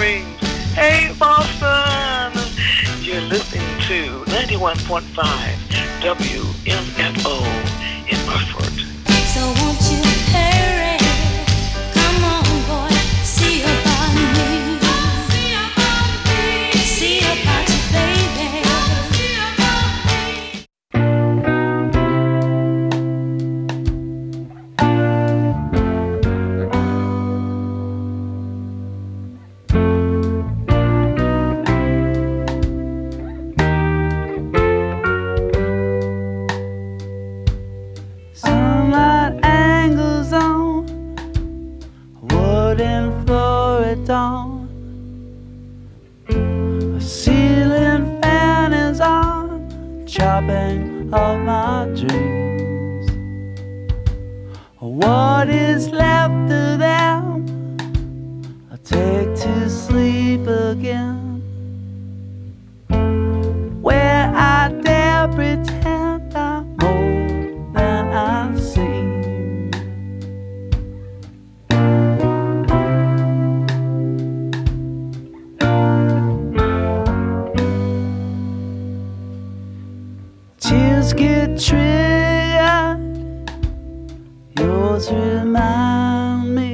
dreams. Hey, Boston! You're listening to 91.5 WMFO in Hartford. So won't you hurry? Come on, boy, see about me. See about you, baby. Sunlight angles on wooden floor at dawn. A ceiling fan is on, chopping off my dreams. What is left of them I take to sleep again, where I dare pretend I'm more than I seem. Tears get triggered, yours remind me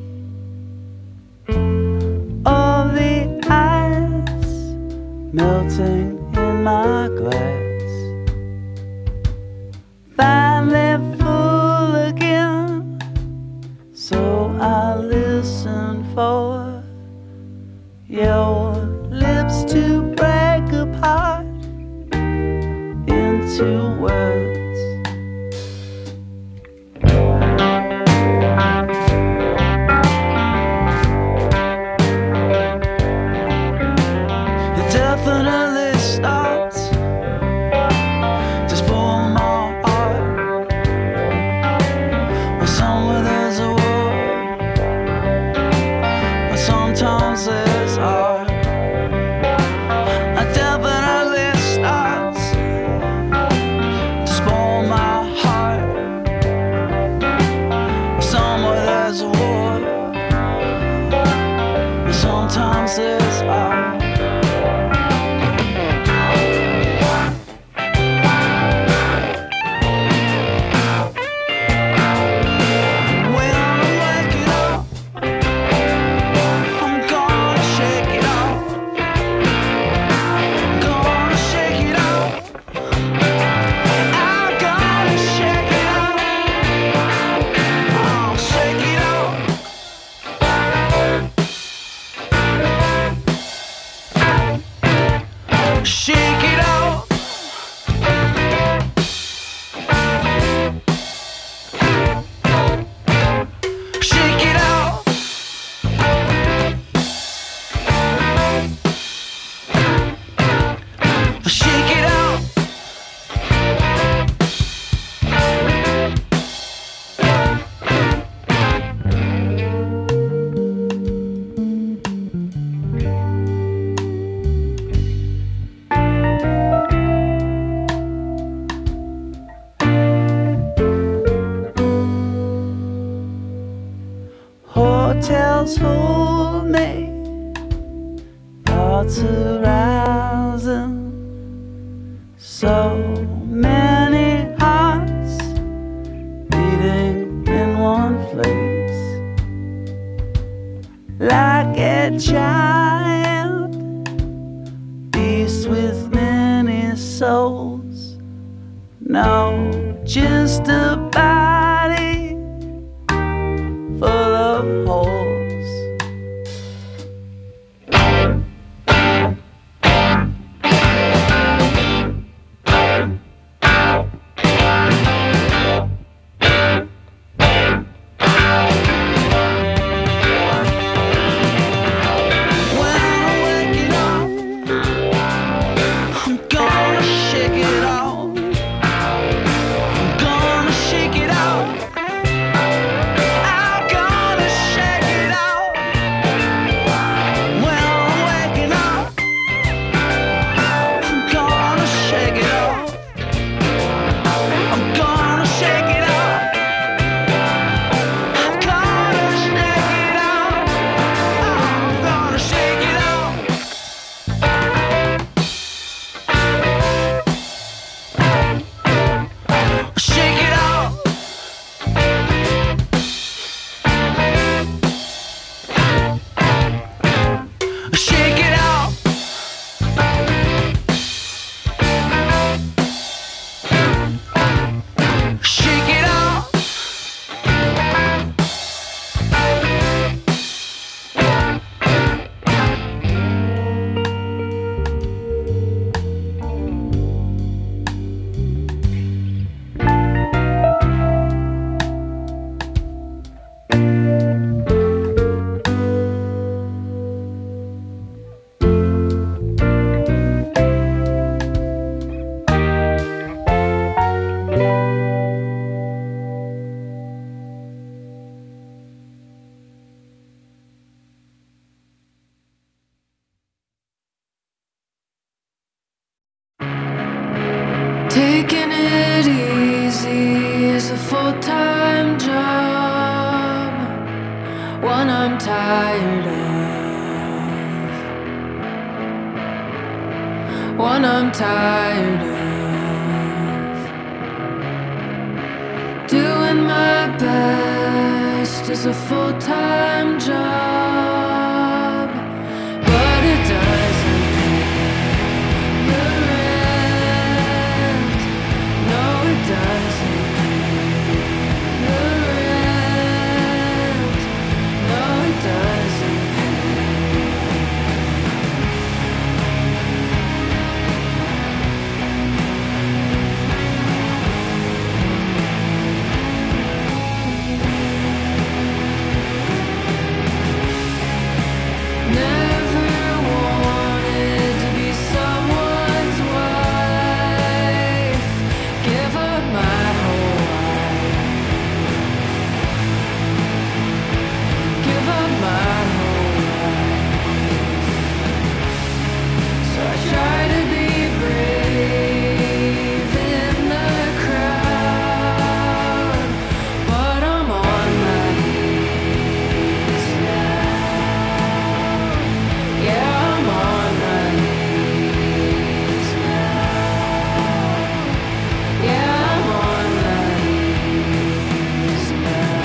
of the ice melting in my glass, finally full again. So I listen for your lips to break apart into words. It definitely starts to spoil my heart. Well, somewhere there's a war, but sometimes there's art. It definitely starts to spoil my heart. Somewhere there's a war, but sometimes there's art. When I wake it up, I'm gonna shake it off. Gonna shake it off. I'm gonna shake it off. I'll shake it off. Shake it off. Shake it off. Shake it off. Hotels hold me, thoughts arousing, so many hearts beating in one place, like a giant beast with many souls. No, just a body full of holes. When I wake it up, I'm gonna shake it off. I'm gonna shake it off. I'm gonna shake it Taking it easy is a full-time job, one I'm tired of, one I'm tired of. Doing my best is a full-time job, but it doesn't pay the rent. No, it doesn't pay the rent. No, it doesn't Never wanted to be someone's wife. Give up my whole life. Give up my whole life. So I try to be brave in the crowd, but I'm on my knees now. Yeah, I'm on my knees now. Yeah, I'm on my knees now.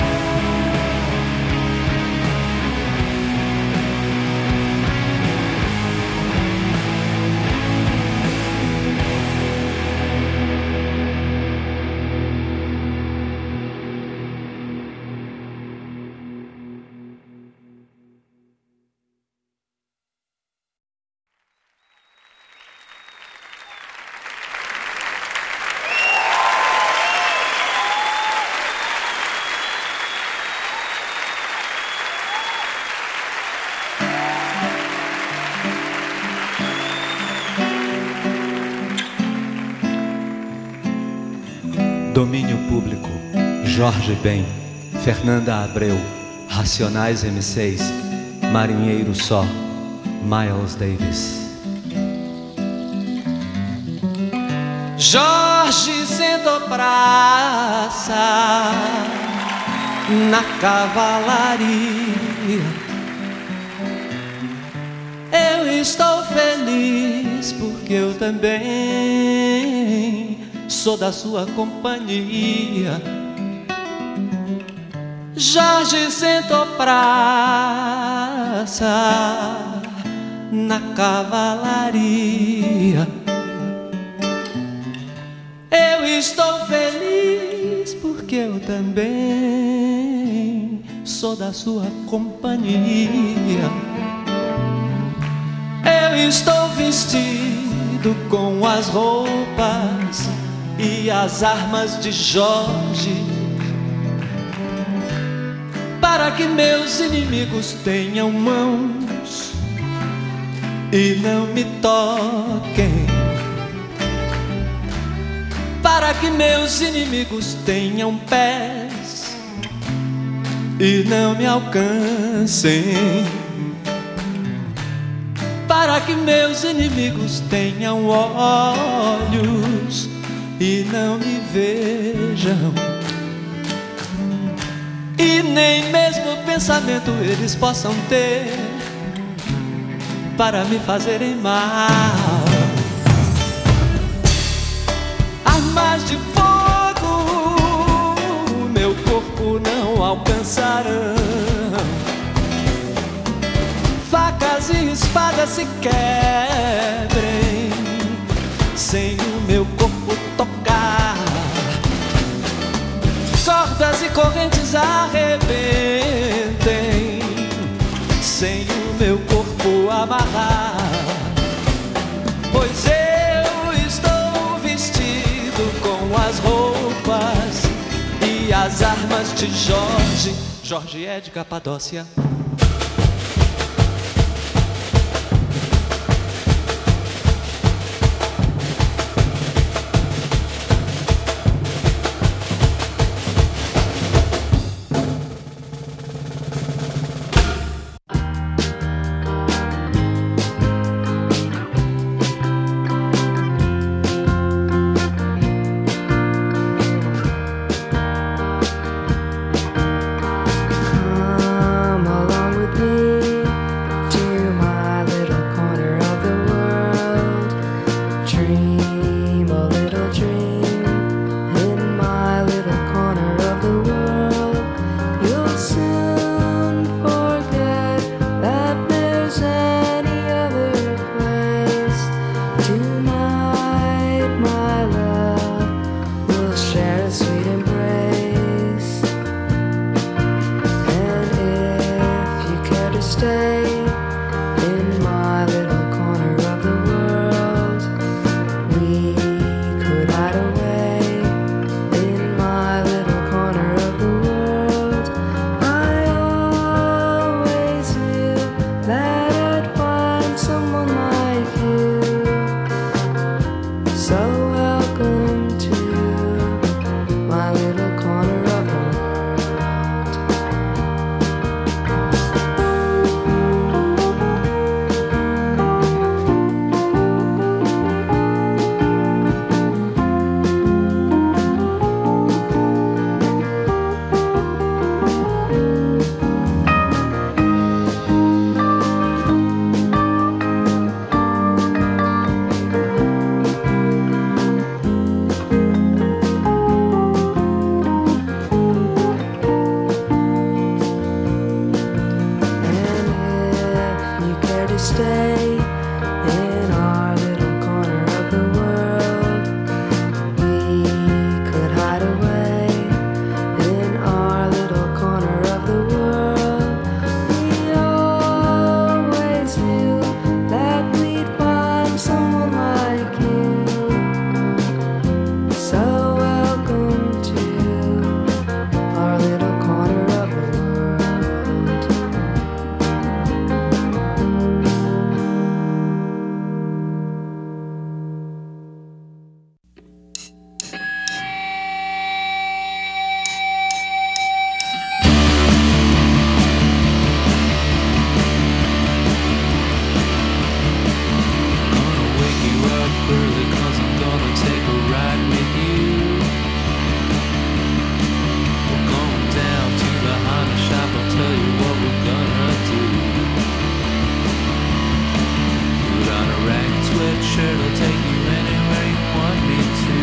Domínio Público, Jorge Ben, Fernanda Abreu, Racionais M6, Marinheiro Só, Miles Davis. Jorge sentou praça na cavalaria. Eu estou feliz porque eu também sou da sua companhia. Jorge sentou praça na cavalaria. Eu estou feliz porque eu também sou da sua companhia. Eu estou vestido com as roupas e as armas de Jorge, para que meus inimigos tenham mãos e não me toquem, para que meus inimigos tenham pés e não me alcancem, para que meus inimigos tenham olhos e não me vejam, e nem mesmo pensamento eles possam ter para me fazerem mal. Armas de fogo meu corpo não alcançarão, facas e espadas se quebrem sem o meu corpo tocar, cordas e correntes arrebentem sem o meu corpo amarrar, pois eu estou vestido com as roupas e as armas de Jorge. Jorge é de Capadócia. stay in my little corner of the world. We could hide away in my little corner of the world. I always knew that I'd find someone like you. So welcome to my little corner of the world. Stay in our little corner of the world. We could hide away in our little corner of the world. We always knew that we'd find someone like you. So welcome to our little corner of the world. Gonna wake you up early 'cause I'm gonna take a ride with you. We're going down to the Honda shop, I'll tell you what we're gonna do. Put on a ragged sweatshirt, I'll take you anywhere you want me to.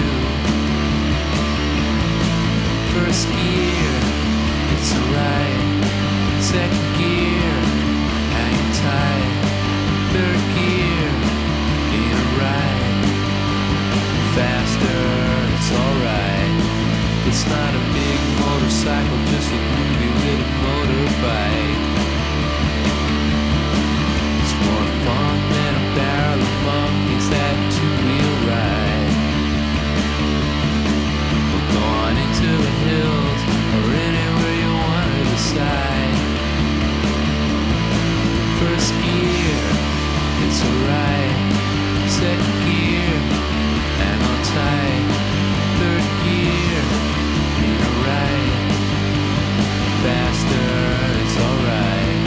First gear, it's alright. Second gear, hang tight. Third gear, need a ride. Faster, it's alright. It's not a big motorcycle, just a groovy little motorbike. It's more fun than a barrel of monkeys, that two-wheel ride. We're going into the hills, or anywhere you want to decide. First gear, it's alright. Second gear, hang on tight. Third gear, need a ride. Faster, it's alright.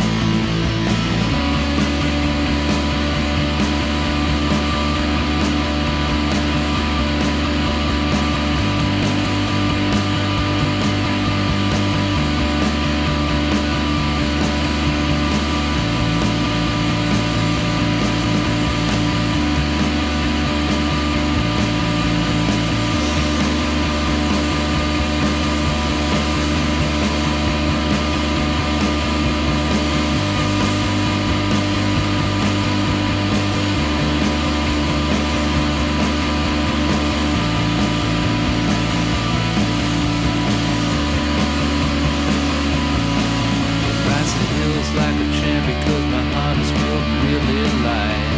Rides the hills like a champ because my heart is built really light.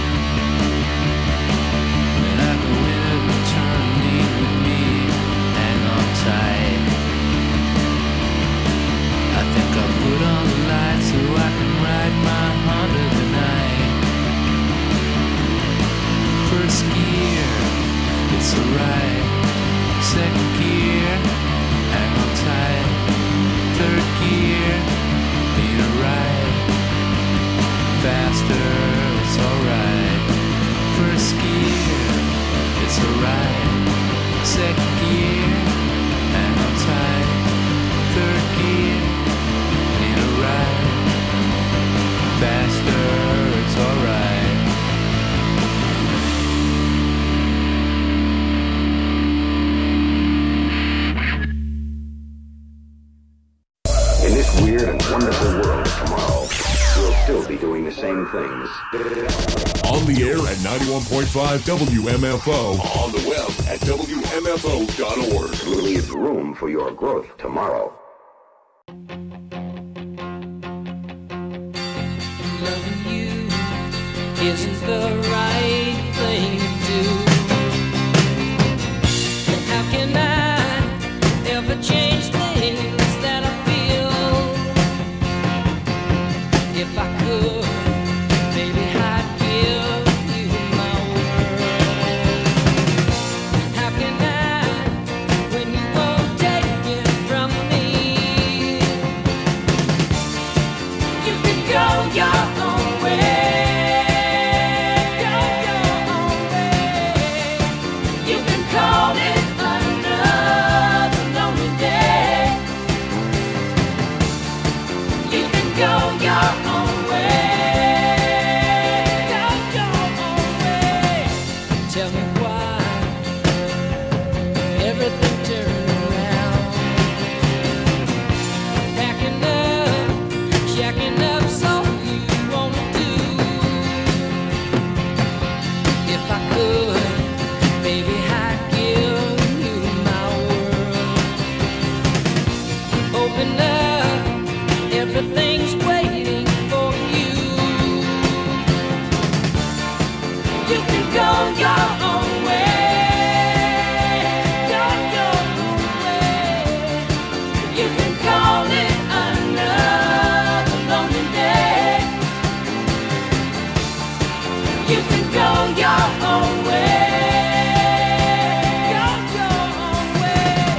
When I go in and return, lead with me, hang on tight. I think I'll put on the lights so I can ride my Honda tonight. First gear, it's alright. Second gear, hang on tight. Third gear, need a ride. Faster, it's alright. First gear, it's alright. Second gear, hang on tight. Third gear, need a ride. Faster, it's alright. In this weird and wonderful world tomorrow, we'll still be doing the same things. On the air at 91.5 WMFO. On the web at WMFO.org. Leave room for your growth tomorrow. isn't the right thing to do. And how can I ever change things that I feel? If I could, baby, I'd give you my world. How can I, when you won't take it from me? You can go your own way. Go your own way. You can call it another lonely day. You can go your own way. Go your own way. Tell me why everything turned around. Packing up, shacking up, so you wanna do. If I could, baby, I'd give you my world. Open up, everything's waiting for you. You can go your own way. Go your own way. You can call it another lonely day. You can go your own way. Go your own way.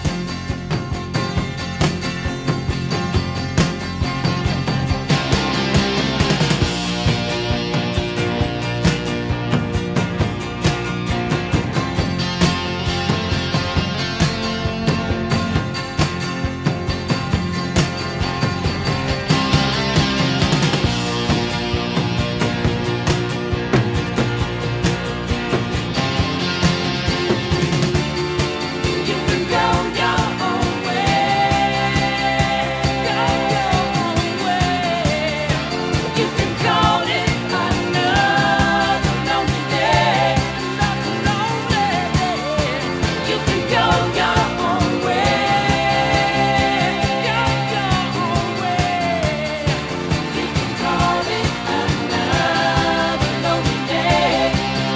You can go your own way. Go your own way. You can call it another lonely day. Another lonely day. You can go your own way. Go your own way. You can call it another lonely day.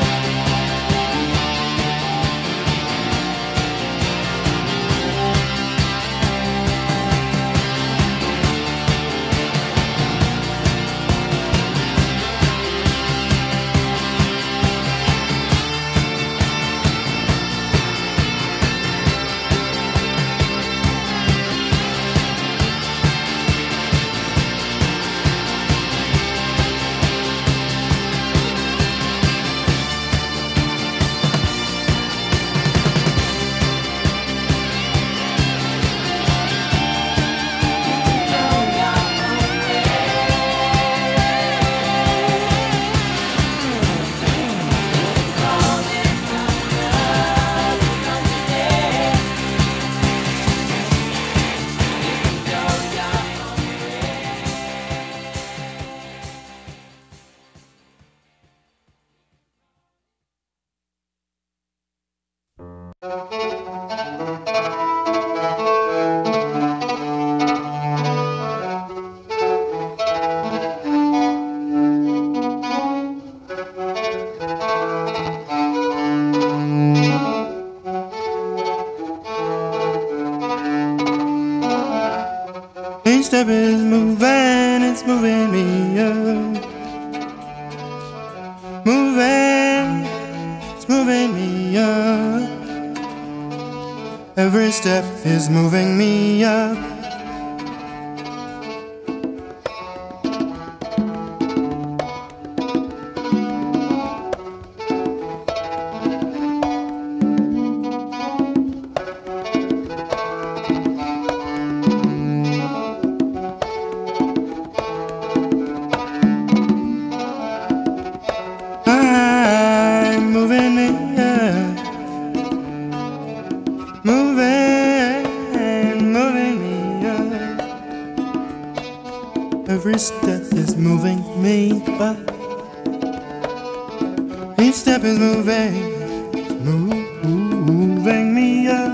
Each step is moving, it's moving me up. Moving, it's moving me up. Every step is moving me up. I'm moving me up. Moving, moving me up. Every step is moving me up. Each step is moving, moving me up.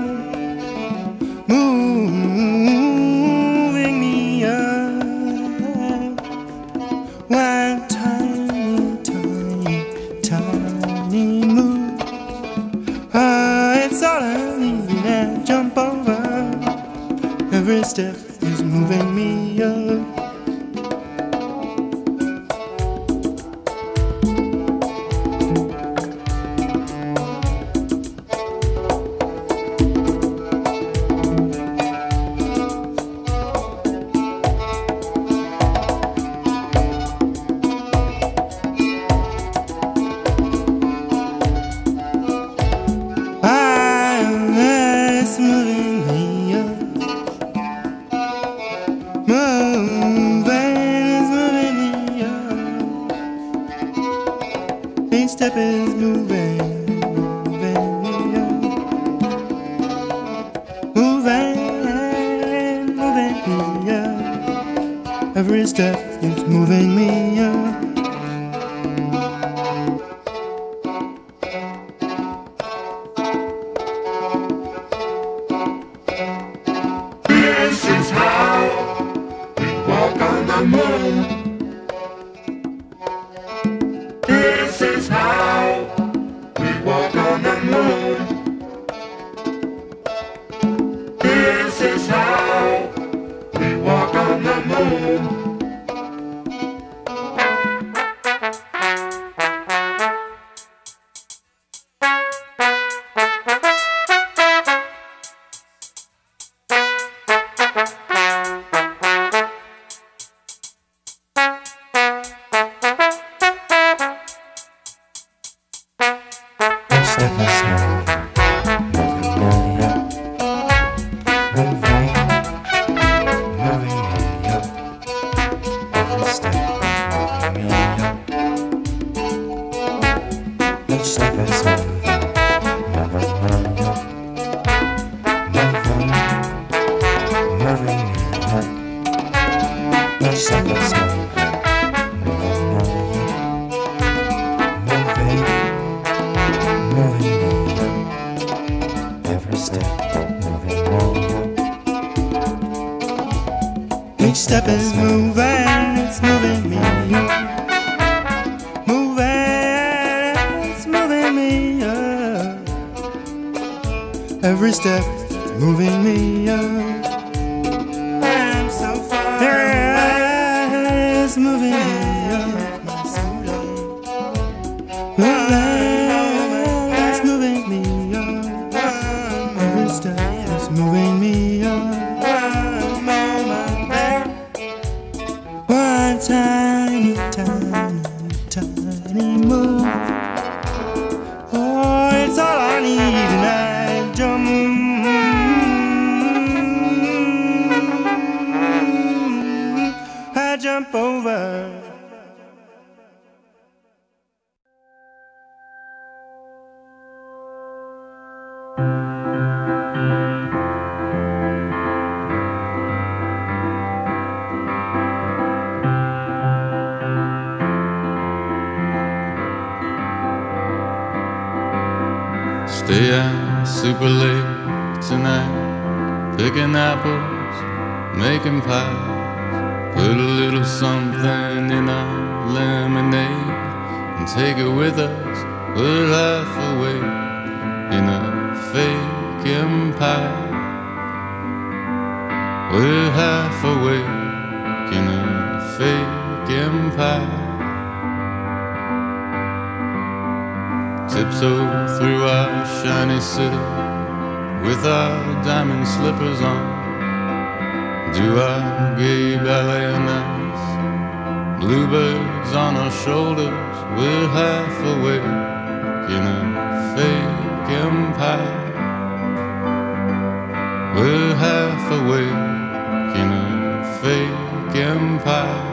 Moving me up. One tiny time. moving, it's moving me up. Each step is moving, moving me up. Moving, moving me up. Every step is moving me up. This is how we walk on the moon. This is how we walk on the moon. This is how we walk on the moon. Each step is moving, it's moving me up. Moving, it's moving me up. Every step is moving me up. I'm so far away. It's moving me up. My soul. Moving, it's moving me up. Every step is moving me up. One tiny, tiny, tiny move. Oh, it's all I need, and I jump over. Stay out super late tonight, picking apples, making pies. Put a little something in our lemonade and take it with us. We're half awake in a fake empire. We're half awake in a fake empire. Tiptoe through our shiny city with our diamond slippers on. Do our gay ballet nights, bluebirds on our shoulders. We're half awake in a fake empire. We're half awake in a fake empire.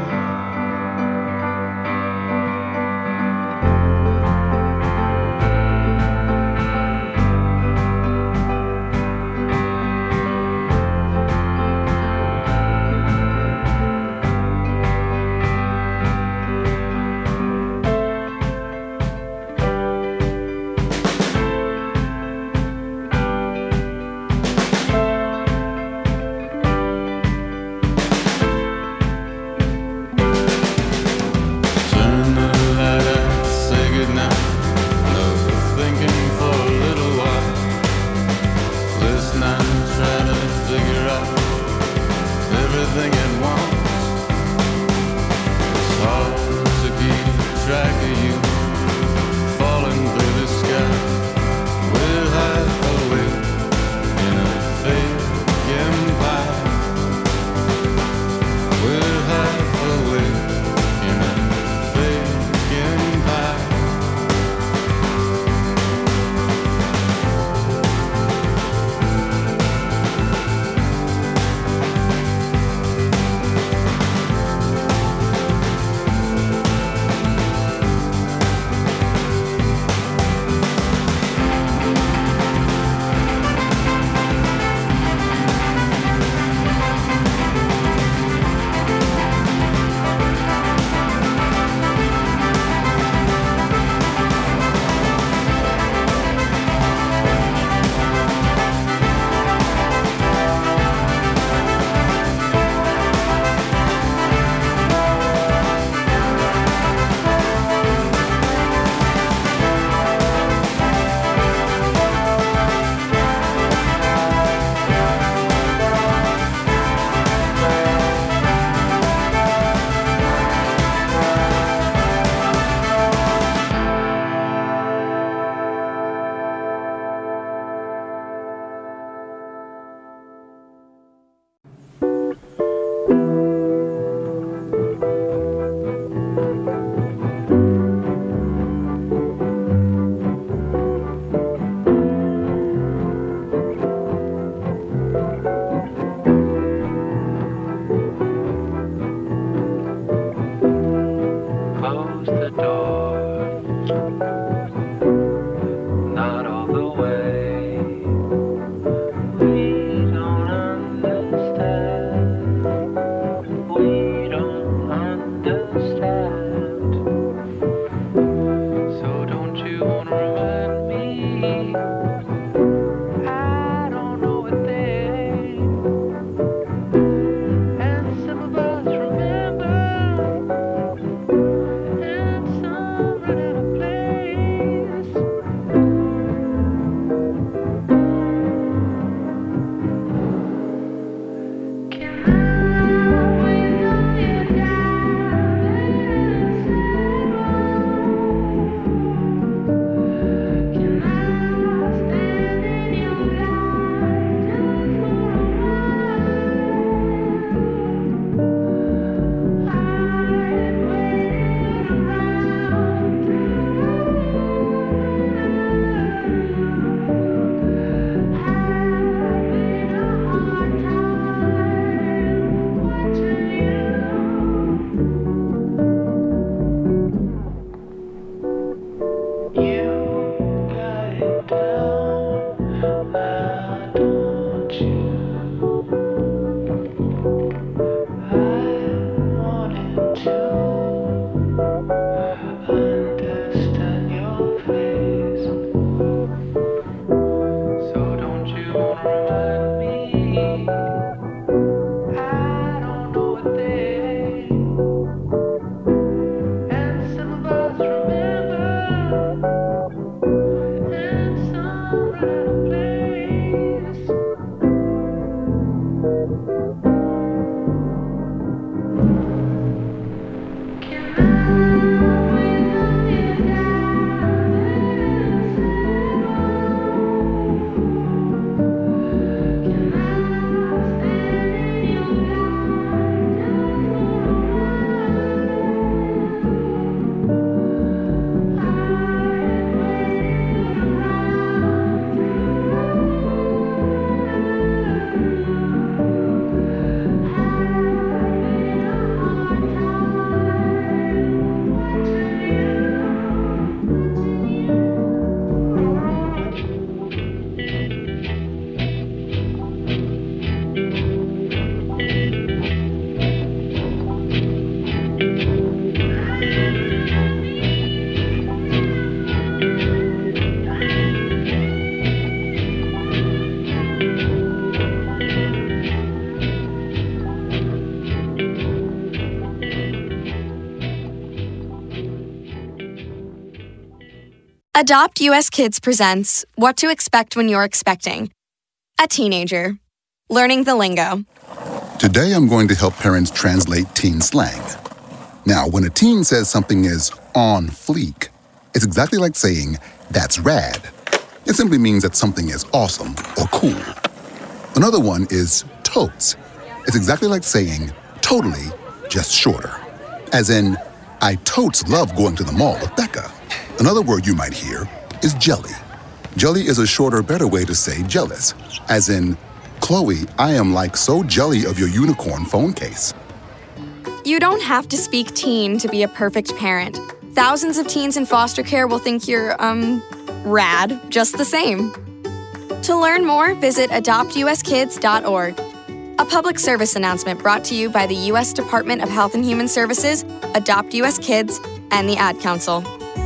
Adopt US Kids presents What to Expect When You're Expecting. A teenager. Learning the lingo. Today I'm going to help parents translate teen slang. Now, when a teen says something is on fleek, it's exactly like saying, that's rad. It simply means that something is awesome or cool. Another one is totes. It's exactly like saying, totally, just shorter. As in, I totes love going to the mall with Becca. Another word you might hear is jelly. Jelly is a shorter, better way to say jealous. As in, Chloe, I am like so jelly of your unicorn phone case. You don't have to speak teen to be a perfect parent. Thousands of teens in foster care will think you're, rad, just the same. To learn more, visit adoptuskids.org. A public service announcement brought to you by the U.S. Department of Health and Human Services, Adopt U.S. Kids, and the Ad Council.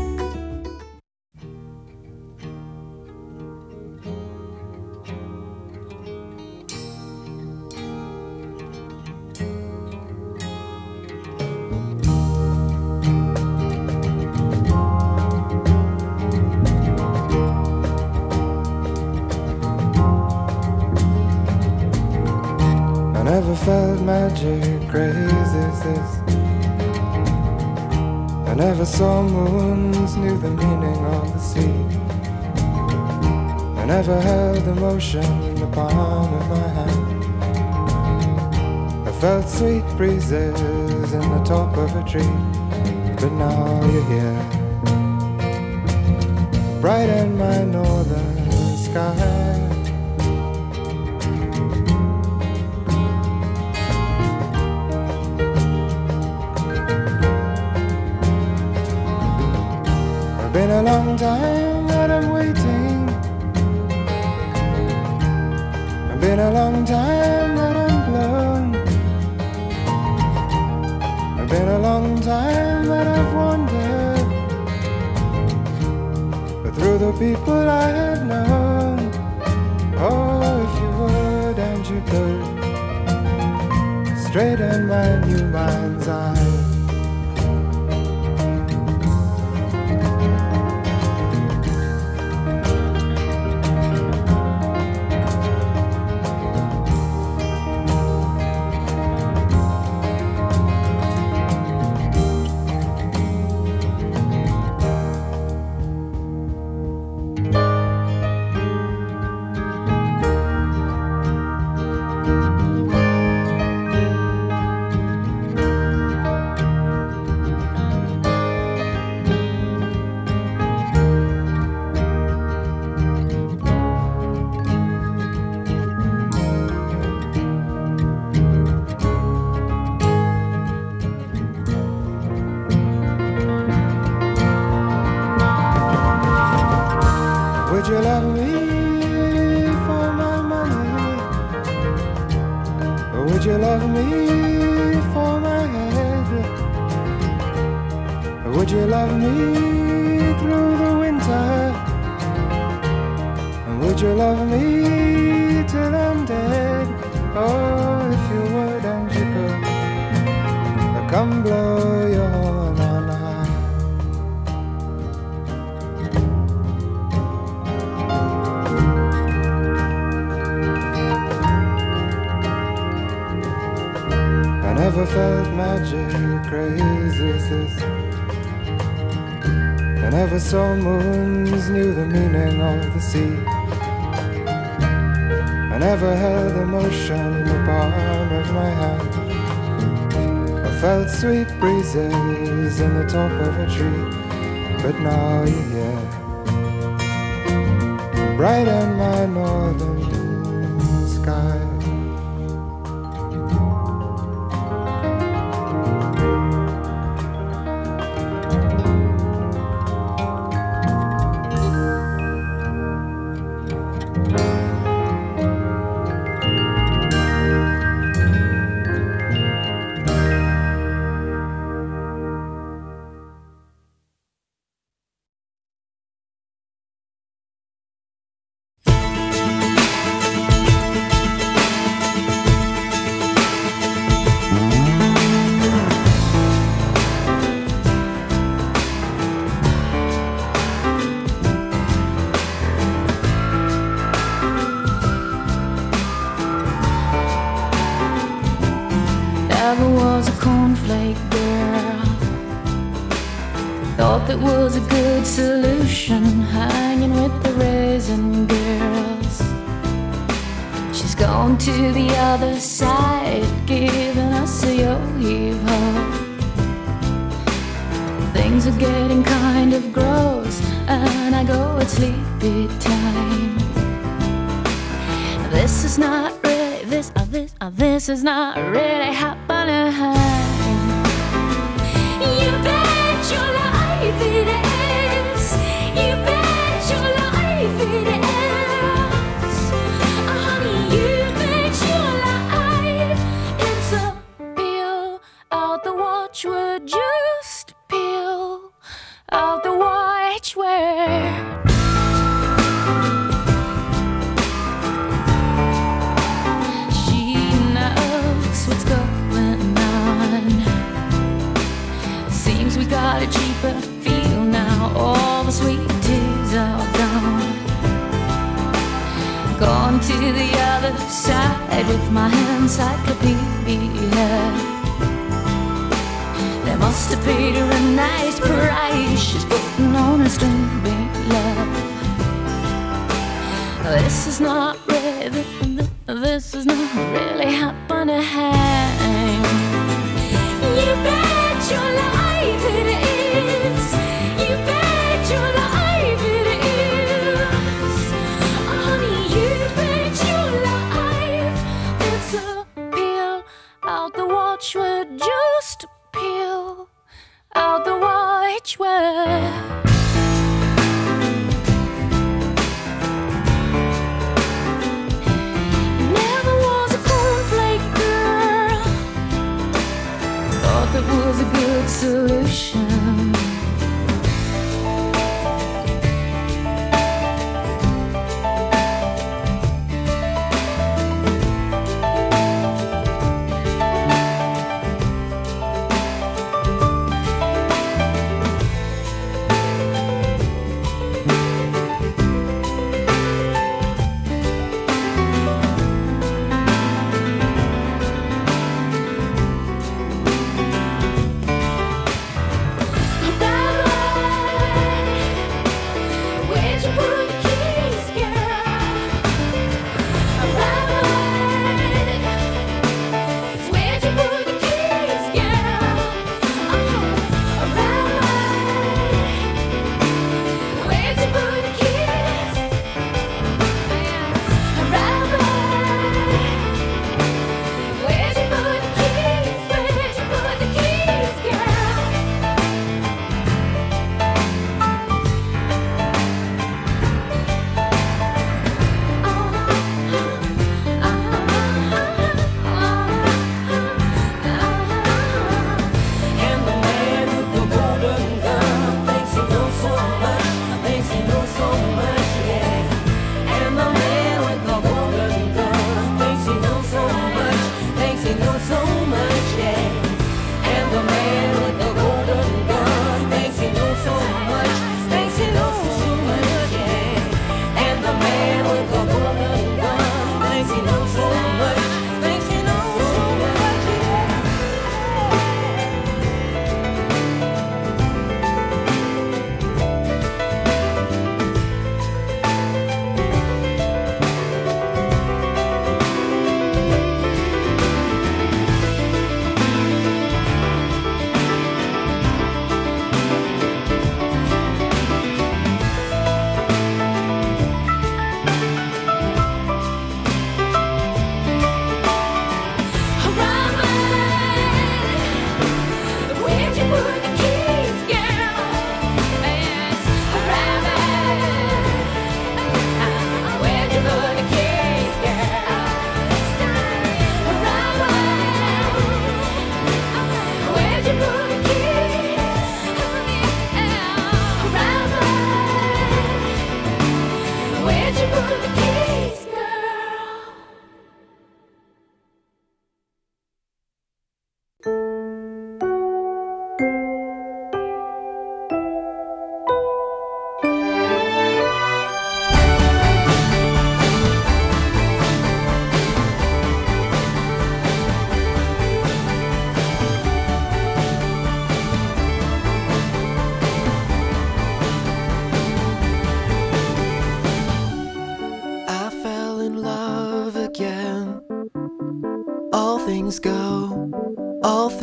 I never felt magic crazy as this. I never saw moons, knew the meaning of the sea. I never held emotion in the palm of my hand. I felt sweet breezes in the top of a tree. But now you're here, bright in my northern sky. Been a long time that I'm waiting. It's been a long time that I'm blown. It's been a long time that I've wandered, but through the people I have known. Oh, if you would and you could, straight in my new mind's eye. Would you love me for my money? Or would you love me for my head? Or would you love me through the winter? And would you love me till I'm dead? Oh, if you would and you could, I'll come blow your horn on high. I never felt magic crazy as this. I never saw moons, knew the meaning of the sea. I never held emotion in the palm of my hand. I felt sweet breezes in the top of a tree. But now you're here, bright in my northern sky. Thought that was a good solution, hanging with the raisin girls. She's gone to the other side, giving us a yo-heave-ho. Things are getting kind of gross, and I go, it's sleepy time. This is not really, this is not really happening. You bet your life it is. You bet your life it is. Honey, you bet your life it's a peel out the watchword. Just peel out the watchword. What's going on? Seems we got a cheaper feel now. All the sweet teas are gone. Gone to the other side with my encyclopedia. They must have paid her a nice price. She's putting on a string big love. This is not really, this is not really happening. You bet your life it is. You bet your life it is. Honey, you bet your life it's a peel out the watchword. Just peel out the watchword. That was a good solution.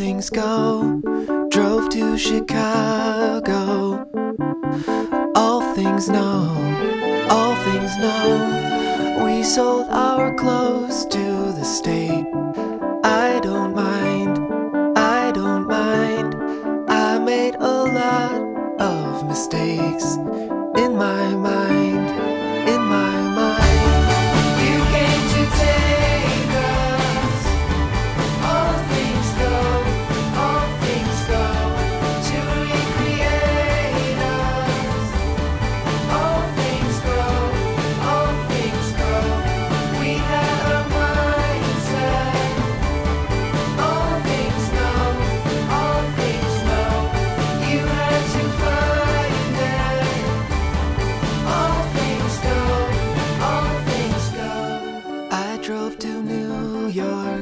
things go. Drove to Chicago. All things know, all things know. We sold our clothes to the state. I don't mind, I don't mind. I made a lot of mistakes in my mind, in my mind. You came to take us. All things go, all things go. To recreate us. All things grow, all things grow. We had a mindset. All things know, all things know. You had to find it. All things go, all things go. I drove to New York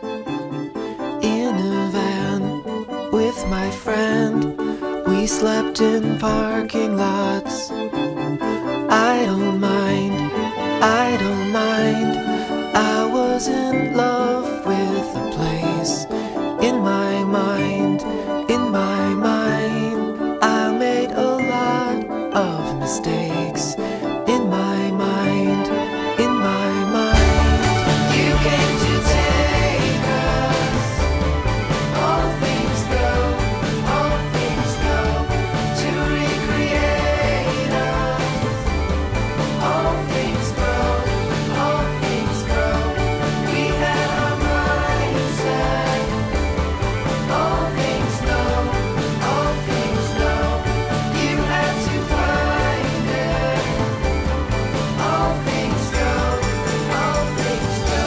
in a van with my friend. We slept in parking lots. I don't mind, I don't mind. I was in love with the place. In my mind, in my mind. I made a lot of mistakes. In my mind, in my mind. You came to take us. All things go, all things go. To recreate us. All things grow, all things grow. We had our mindset. All things know, all things know. You had to find it. All things go, all things go.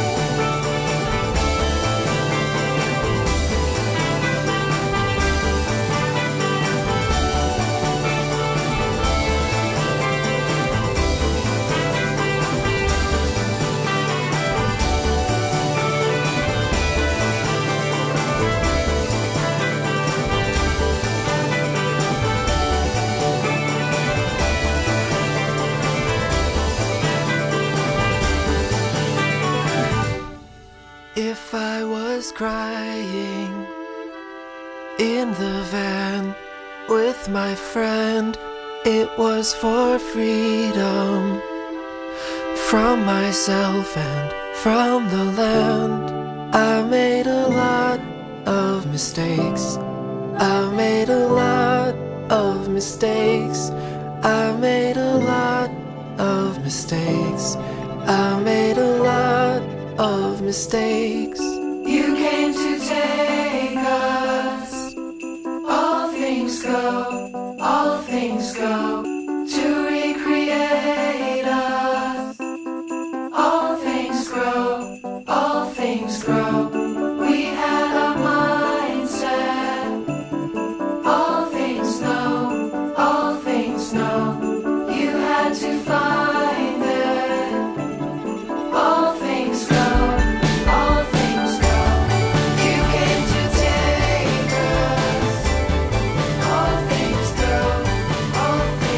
If I was crying in the van with my friend, it was for freedom from myself and from the land. I made a lot of mistakes. I made a lot of mistakes. I made a lot of mistakes. I made a lot of mistakes. You came to take us. All things go, all things go. To recreate us. All things grow, all things grow. We had a mindset. All things know, all things know. You had to find it. All things go, all things go. You came to take us. All things go, all things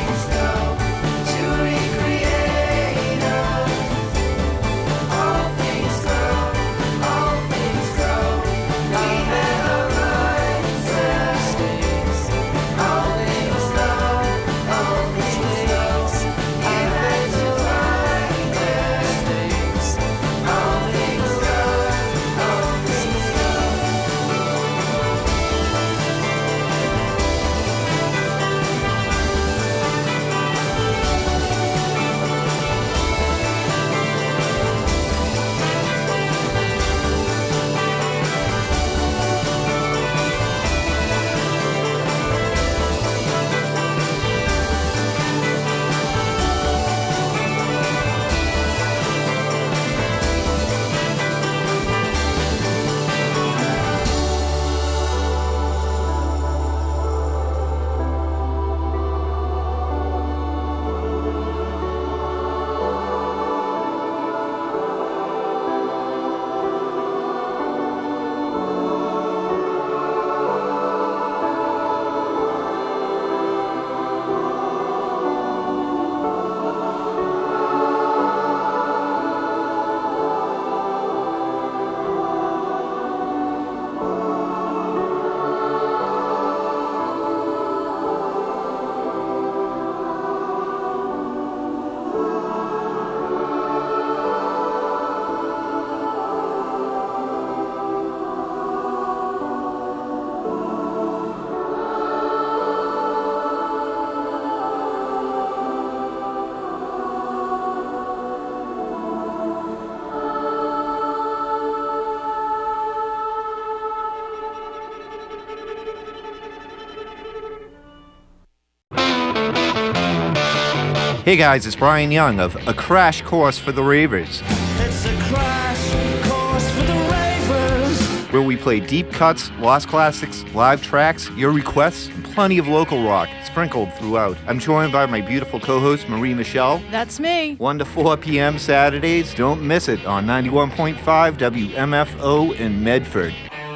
Hey guys, it's Brian Young of A Crash Course for the Ravers. It's a crash course for the ravers. Where we play deep cuts, lost classics, live tracks, your requests, and plenty of local rock sprinkled throughout. I'm joined by my beautiful co-host, Marie Michelle. That's me. 1 to 4 p.m. Saturdays. Don't miss it on 91.5 WMFO in Medford.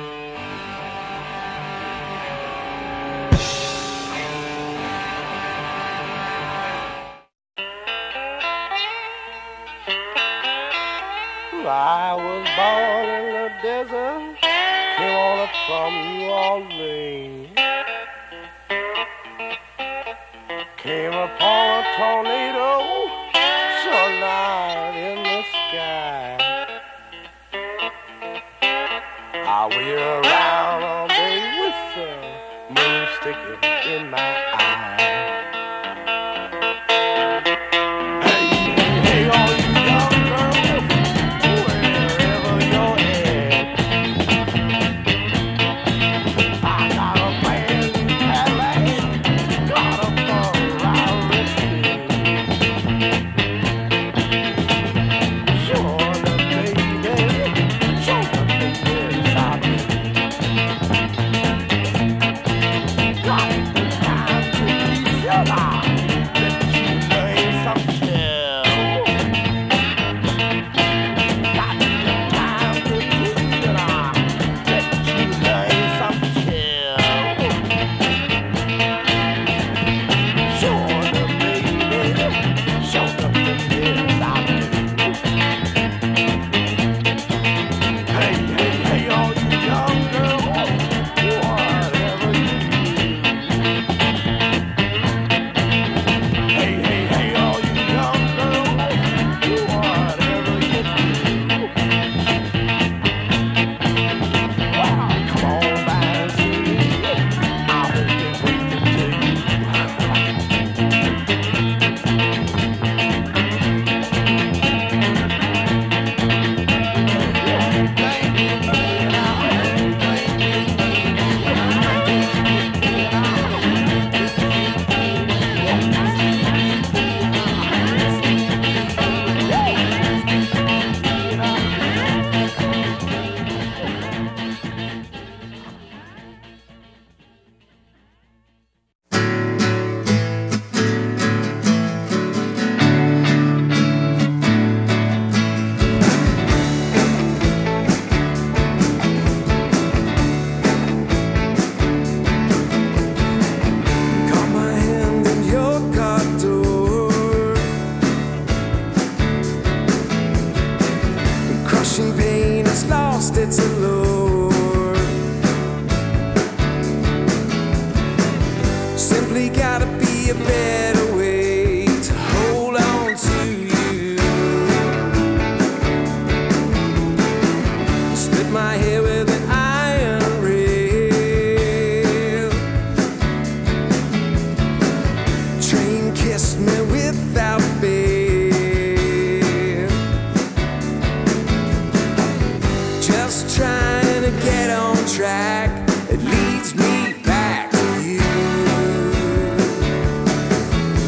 I was born in the desert, came on up from New Orleans. Came upon a tornado, so light in the sky. I wait around all day with the moon sticking in my eye. Hey, all you young girls, wherever you're at, I got a brand new Cadillac, got a Ferrari too. Sure the baby, sure the baby is out there. Got the time to teach you now, let you learn some chill. Got the time to teach you now, let you learn some chill. Sure the baby, sure the baby is out there. Hey, hey, hey, all you young girls, whatever you do. Hey, hey, hey, all you young girls, whatever you do. Wow, come on by and see me. I'll be waiting to you. Got my hand in your car door. Crushing pain has lost its allure. Simply gotta be a better way to hold on to you. Split my hair with an iron rail. Train kissed me without fail. Just trying to get on track. It leads me back to you.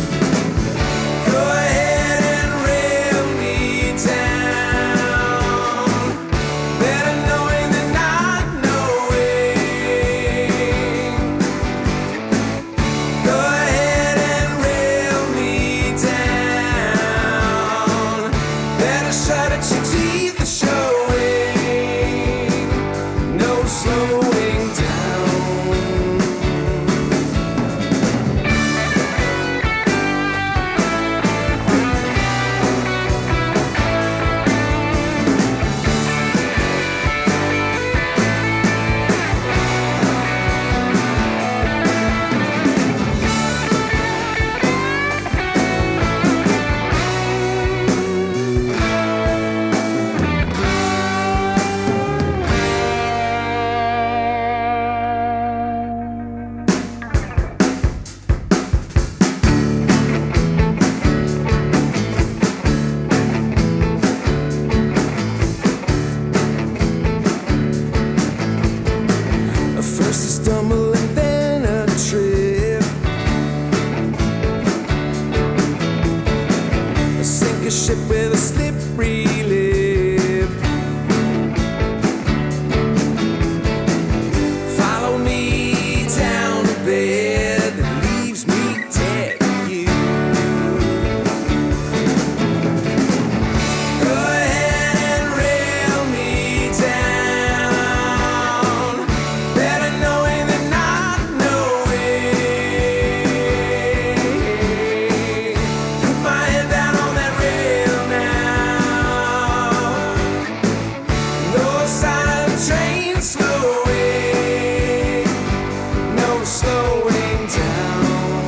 I'm slowing down.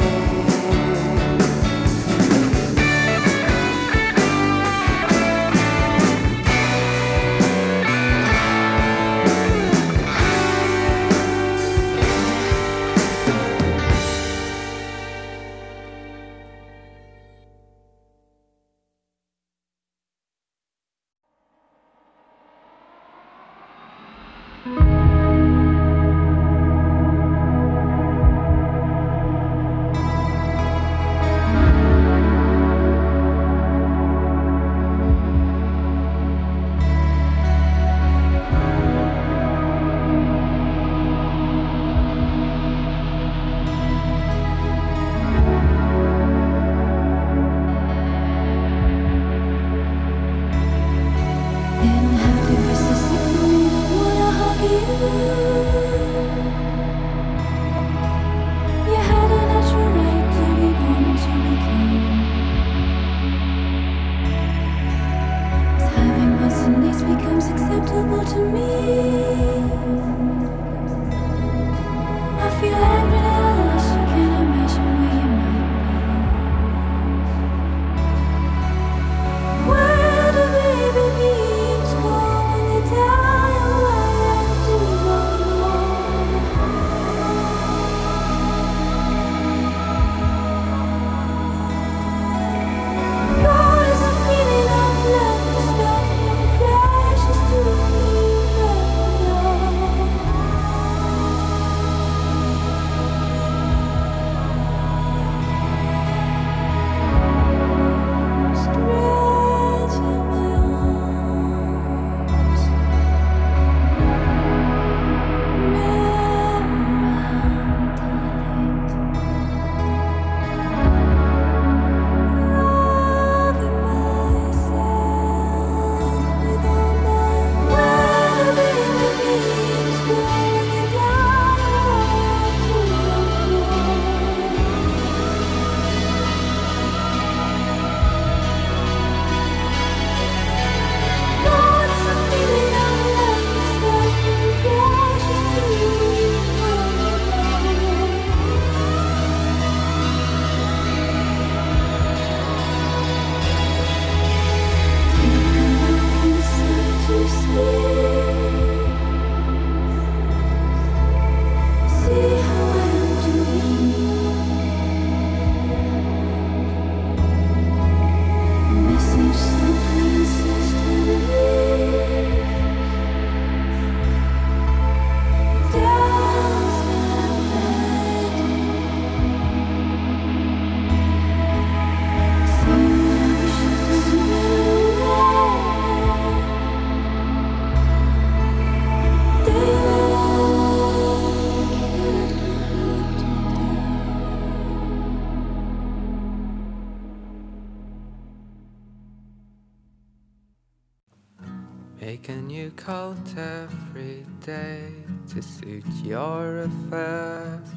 Make a new coat every day to suit your affairs.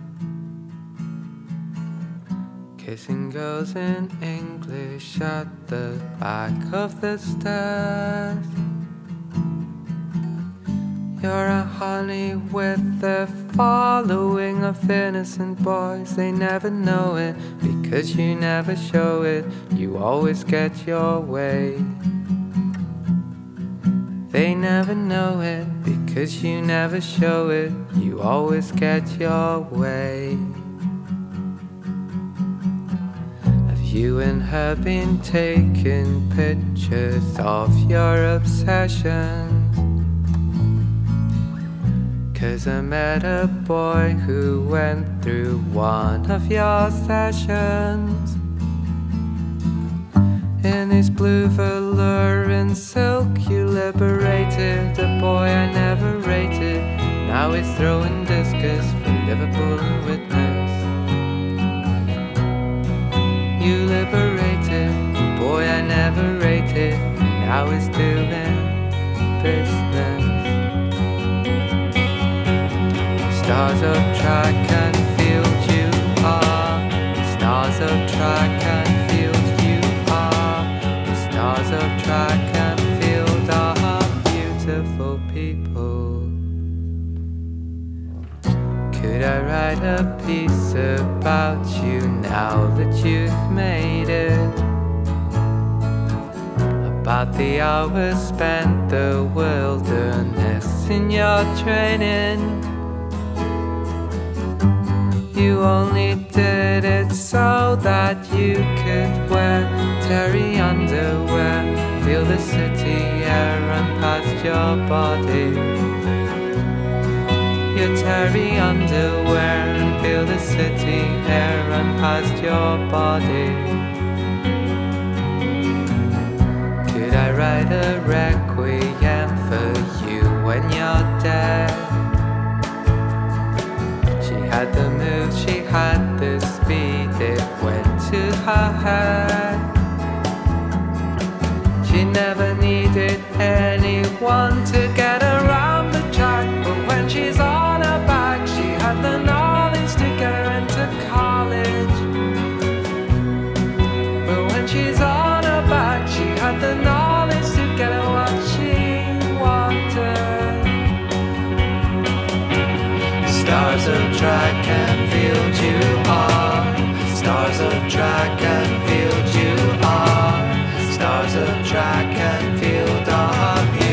Kissing girls in English at the back of the stairs. You're a honey with a following of innocent boys. They never know it because you never show it. You always get your way. They never know it because you never show it. You always get your way. Have you and her been taking pictures of your obsessions? 'Cause I met a boy who went through one of your sessions. In his blue velour and silk you liberated a boy I never rated. Now he's throwing discus for Liverpool and witness. You liberated a boy I never rated. Now he's doing business. Stars of track and field you are. Stars of track and field you are. The stars of track and field are beautiful people. Could I write a piece about you now that you've made it? About the hours spent the wilderness in your training. You only did it so that you could wear terry underwear, feel the city air run past your body. Your terry underwear and feel the city air run past your body. Could I write a requiem for you when you're dead? She had the move, she had the speed, it went to her head. She never needed anyone to get around the track, but when she's on her back, she had the knowledge to get her into college. But when she's on her back, she had the knowledge to get her what she wanted. Stars of track and field you are. Stars of track and field you are. Stars of track and field are.